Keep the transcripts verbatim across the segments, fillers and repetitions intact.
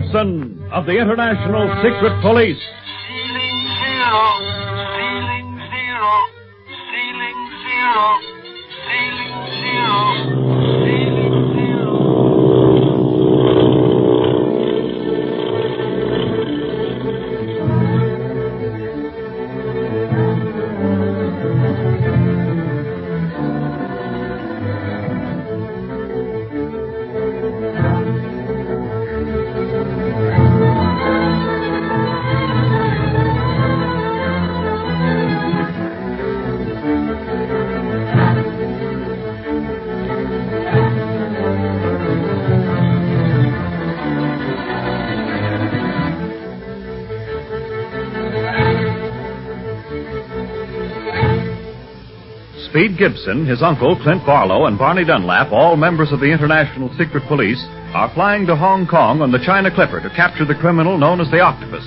Gibson of the International Secret Police. Ceiling zero, ceiling zero, ceiling zero, ceiling zero, ceiling zero. Speed Gibson, his uncle, Clint Barlow, and Barney Dunlap, all members of the International Secret Police, are flying to Hong Kong on the China Clipper to capture the criminal known as the Octopus.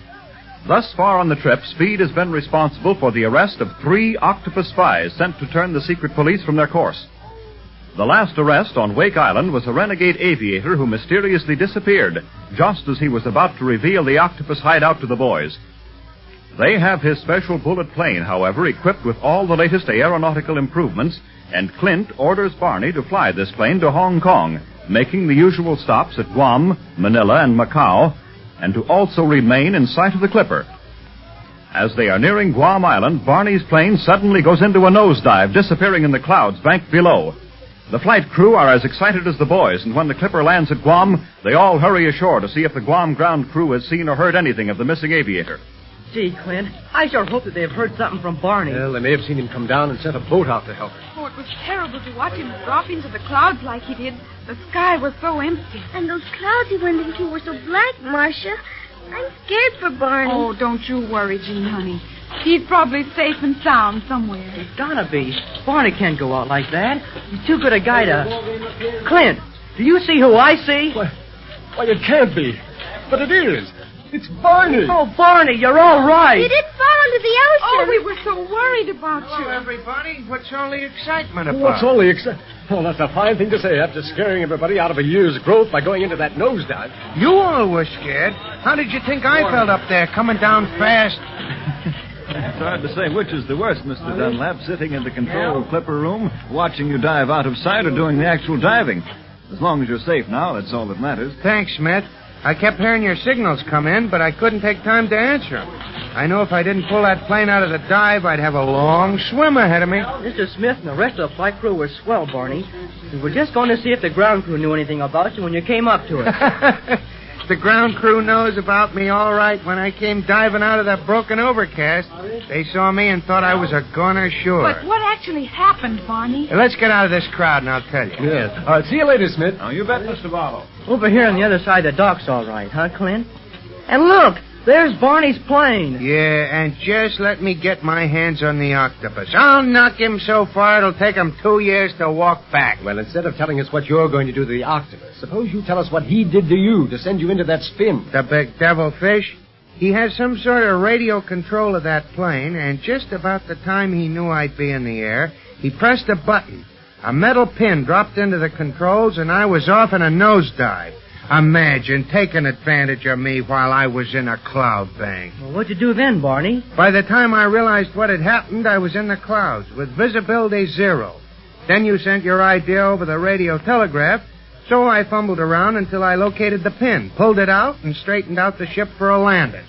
Thus far on the trip, Speed has been responsible for the arrest of three octopus spies sent to turn the secret police from their course. The last arrest on Wake Island was a renegade aviator who mysteriously disappeared just as he was about to reveal the octopus hideout to the boys. They have his special bullet plane, however, equipped with all the latest aeronautical improvements, and Clint orders Barney to fly this plane to Hong Kong, making the usual stops at Guam, Manila, and Macau, and to also remain in sight of the Clipper. As they are nearing Guam Island, Barney's plane suddenly goes into a nosedive, disappearing in the clouds banked below. The flight crew are as excited as the boys, and when the Clipper lands at Guam, they all hurry ashore to see if the Guam ground crew has seen or heard anything of the missing aviator. Gee, Clint, I sure hope that they've heard something from Barney. Well, they may have seen him come down and sent a boat out to help him. Oh, it was terrible to watch him drop into the clouds like he did. The sky was so empty. And those clouds he went into were so black, Marcia. I'm scared for Barney. Oh, don't you worry, Jean, honey. He's probably safe and sound somewhere. He's gotta be. Barney can't go out like that. He's too good a guy to... Clint, do you see who I see? Why, why, it can't be. But it is. It's Barney. Oh, Barney, you're all right. He did fall into the ocean. Oh, we were so worried about you. Hello, everybody. What's all the excitement about? What's all the excitement? Oh, that's a fine thing to say after scaring everybody out of a year's growth by going into that nosedive. You all were scared. How did you think I felt up there, coming down fast? It's hard to say which is the worst, Mister Dunlap, sitting in the control clipper room, watching you dive out of sight, or doing the actual diving. As long as you're safe now, that's all that matters. Thanks, Smith. I kept hearing your signals come in, but I couldn't take time to answer them. I know if I didn't pull that plane out of the dive, I'd have a long swim ahead of me. Mister Smith and the rest of the flight crew were swell, Barney. We were just going to see if the ground crew knew anything about you when you came up to us. The ground crew knows about me all right. When I came diving out of that broken overcast, they saw me and thought I was a goner sure. But what actually happened, Barney? Let's get out of this crowd and I'll tell you. Yes. All right, see you later, Smith. Oh, you bet, Mister Barlow. Over here on the other side of the dock's all right, huh, Clint? And look, there's Barney's plane. Yeah, and just let me get my hands on the octopus. I'll knock him so far it'll take him two years to walk back. Well, instead of telling us what you're going to do to the octopus, suppose you tell us what he did to you to send you into that spin. The big devilfish? He has some sort of radio control of that plane, and just about the time he knew I'd be in the air, he pressed a button. A metal pin dropped into the controls, and I was off in a nosedive. Imagine taking advantage of me while I was in a cloud bank. Well, what'd you do then, Barney? By the time I realized what had happened, I was in the clouds with visibility zero. Then you sent your idea over the radio telegraph, so I fumbled around until I located the pin, pulled it out, and straightened out the ship for a landing.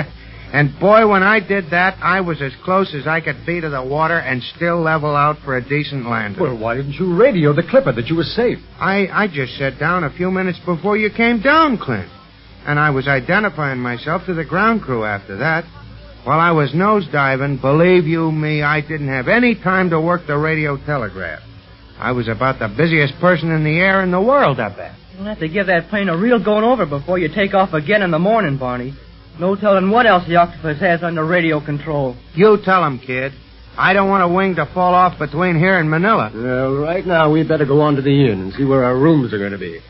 And boy, when I did that, I was as close as I could be to the water and still level out for a decent landing. Well, why didn't you radio the Clipper that you were safe? I, I just sat down a few minutes before you came down, Clint. And I was identifying myself to the ground crew after that. While I was nosediving, believe you me, I didn't have any time to work the radio telegraph. I was about the busiest person in the air in the world, I bet. You'll have to give that plane a real going over before you take off again in the morning, Barney. No telling what else the octopus has under radio control. You tell him, kid. I don't want a wing to fall off between here and Manila. Well, right now, we'd better go on to the inn and see where our rooms are going to be.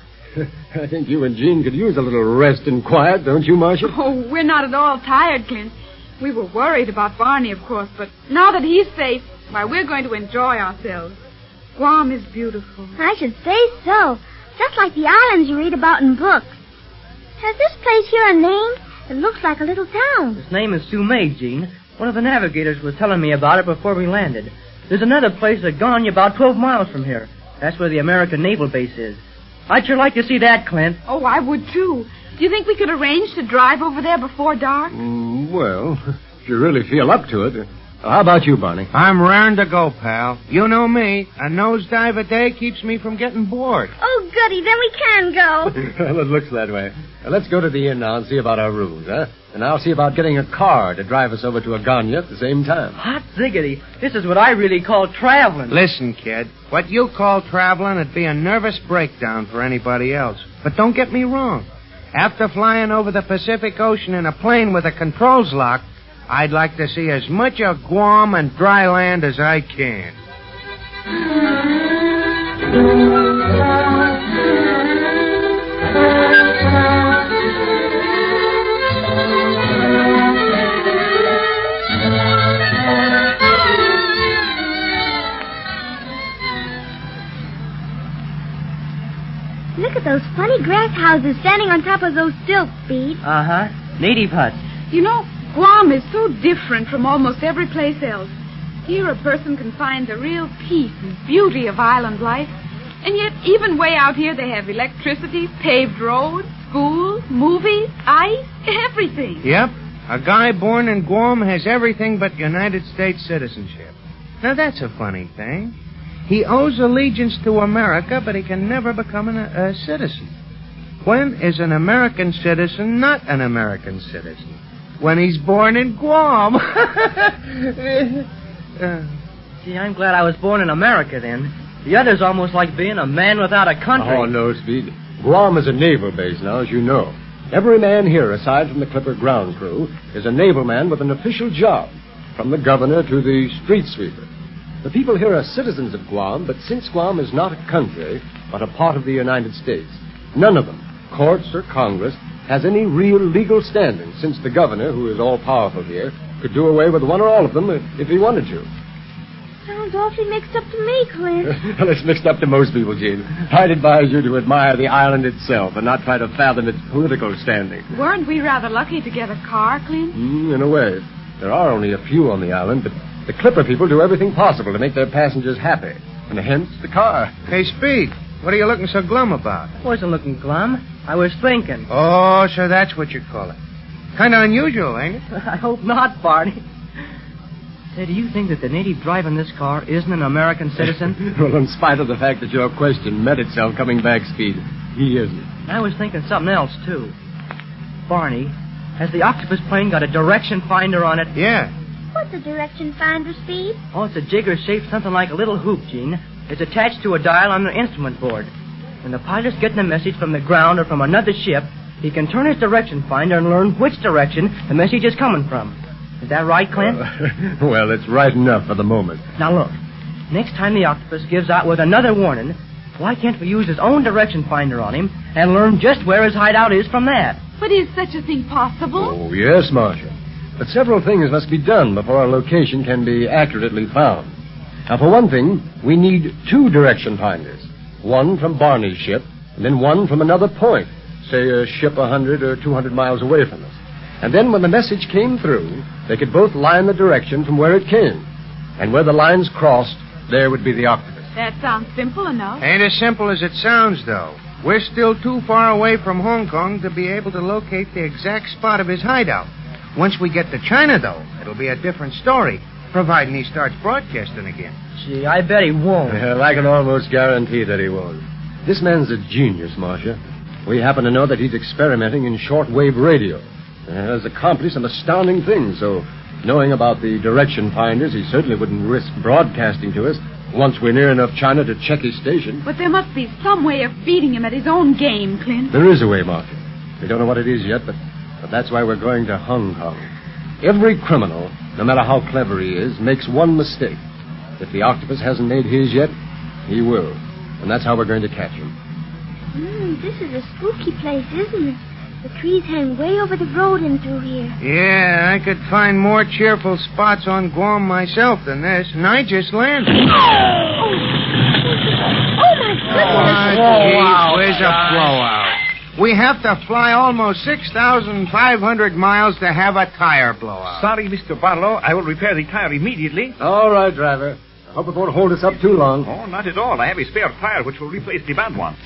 I think you and Jean could use a little rest and quiet, don't you, Marcia? Oh, we're not at all tired, Clint. We were worried about Barney, of course, but now that he's safe, why, we're going to enjoy ourselves. Guam is beautiful. I should say so. Just like the islands you read about in books. Has this place here a name? It looks like a little town. Its name is Sumay, Gene. One of the navigators was telling me about it before we landed. There's another place at Ganya about twelve miles from here. That's where the American Naval Base is. I'd sure like to see that, Clint. Oh, I would, too. Do you think we could arrange to drive over there before dark? Mm, well, if you really feel up to it. How about you, Barney? I'm raring to go, pal. You know me. A nosedive a day keeps me from getting bored. Oh, goody, then we can go. Well, it looks that way. Now, let's go to the inn now and see about our rooms, huh? And I'll see about getting a car to drive us over to Aganya at the same time. Hot ziggity. This is what I really call traveling. Listen, kid. What you call traveling would be a nervous breakdown for anybody else. But don't get me wrong. After flying over the Pacific Ocean in a plane with the controls locked, I'd like to see as much of Guam and dry land as I can. Look at those funny grass houses standing on top of those stilts, Speed. Uh-huh. Native huts. You know, Guam is so different from almost every place else. Here a person can find the real peace and beauty of island life. And yet, even way out here, they have electricity, paved roads, schools, movies, ice, everything. Yep. A guy born in Guam has everything but United States citizenship. Now, that's a funny thing. He owes allegiance to America, but he can never become an, a citizen. When is an American citizen not an American citizen? When he's born in Guam. uh, See, I'm glad I was born in America then. The other's almost like being a man without a country. Oh, no, Speed. Guam is a naval base now, as you know. Every man here, aside from the Clipper ground crew, is a naval man with an official job, from the governor to the street sweeper. The people here are citizens of Guam, but since Guam is not a country, but a part of the United States, none of them, courts or Congress, has any real legal standing, since the governor, who is all-powerful here, could do away with one or all of them if, if he wanted to. Sounds awfully mixed up to me, Clint. Well, it's mixed up to most people, Gene. I'd advise you to admire the island itself and not try to fathom its political standing. Weren't we rather lucky to get a car, Clint? Mm, in a way. There are only a few on the island, but the Clipper people do everything possible to make their passengers happy. And hence the car. Hey, Speed, what are you looking so glum about? I wasn't looking glum. I was thinking. Oh, so that's what you call it. Kind of unusual, ain't it? I hope not, Barney. Say, do you think that the native driving this car isn't an American citizen? Well, in spite of the fact that your question met itself coming back, Speed, he isn't. I was thinking something else, too. Barney, has the octopus plane got a direction finder on it? Yeah. What's a direction finder, Speed? Oh, it's a jigger shaped something like a little hoop, Gene. It's attached to a dial on the instrument board. When the pilot's getting a message from the ground or from another ship, he can turn his direction finder and learn which direction the message is coming from. Is that right, Clint? Uh, well, it's right enough for the moment. Now, look. Next time the octopus gives out with another warning, why can't we use his own direction finder on him and learn just where his hideout is from that? But is such a thing possible? Oh, yes, Marcia. But several things must be done before our location can be accurately found. Now, for one thing, we need two direction finders. One from Barney's ship, and then one from another point, say a ship a hundred or two hundred miles away from us. And then when the message came through, they could both line the direction from where it came. And where the lines crossed, there would be the octopus. That sounds simple enough. Ain't as simple as it sounds, though. We're still too far away from Hong Kong to be able to locate the exact spot of his hideout. Once we get to China, though, it'll be a different story, providing he starts broadcasting again. Gee, I bet he won't. Well, I can almost guarantee that he won't. This man's a genius, Marcia. We happen to know that he's experimenting in shortwave radio. And has accomplished some astounding things, so knowing about the direction finders, he certainly wouldn't risk broadcasting to us once we're near enough China to check his station. But there must be some way of beating him at his own game, Clint. There is a way, Marcia. We don't know what it is yet, but, but that's why we're going to Hong Kong. Every criminal, no matter how clever he is, makes one mistake. If the octopus hasn't made his yet, he will. And that's how we're going to catch him. Mm, this is a spooky place, isn't it? The trees hang way over the road and through here. Yeah, I could find more cheerful spots on Guam myself than this, and I just landed. Oh, oh my goodness. Oh, Blowout, geez, where's a guys. blowout? We have to fly almost six thousand five hundred miles to have a tire blowout. Sorry, Mister Barlow. I will repair the tire immediately. All right, driver. I hope it won't hold us up too long. Oh, not at all. I have a spare tire which will replace the bad one.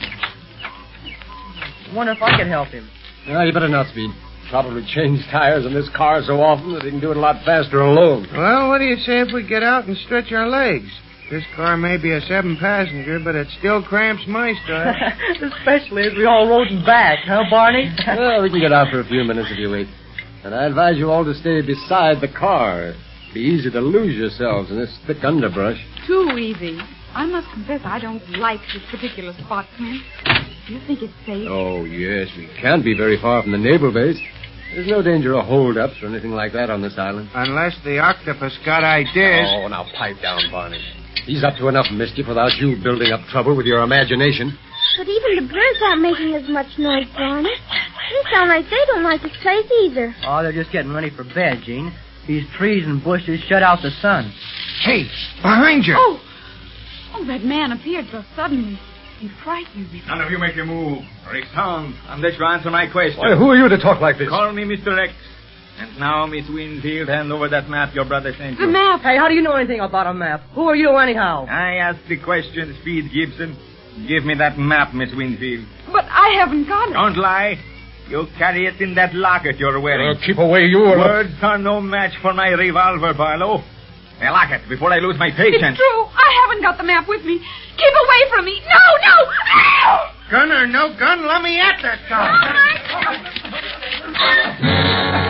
I wonder if I could help him. No, you better not, Speed. Probably change tires in this car so often that he can do it a lot faster alone. Well, what do you say if we get out and stretch our legs? This car may be a seven-passenger, but it still cramps my stride. Especially as we all rode in back, huh, Barney? Well, we can get out for a few minutes if you wait. And I advise you all to stay beside the car. It'd be easy to lose yourselves in this thick underbrush. Too easy. I must confess I don't like this particular spot, Clint. Do you think it's safe? Oh, yes. We can't be very far from the naval base. There's no danger of holdups or anything like that on this island. Unless the octopus got ideas. Oh, now pipe down, Barney. He's up to enough mischief without you building up trouble with your imagination. But even the birds aren't making as much noise, Barney. They sound like they don't like this place either. Oh, they're just getting ready for bed, Gene. These trees and bushes shut out the sun. Hey, behind you. Oh! Oh, that man appeared so suddenly. He frightened me. None of you make a move, or a sound, unless you answer my question. Why, who are you to talk like this? Call me Mister X. And now, Miss Winfield, hand over that map your brother sent you. The map! Hey, how do you know anything about a map? Who are you, anyhow? I asked the question, Speed Gibson. Give me that map, Miss Winfield. But I haven't got it. Don't lie. You carry it in that locket you're wearing. Uh, keep away, you or... Words are no match for my revolver, Barlow. Now, lock it before I lose my patience. It's true. I haven't got the map with me. Keep away from me. No, no! Ow! Gun or no gun, let me at that car. Oh, my God.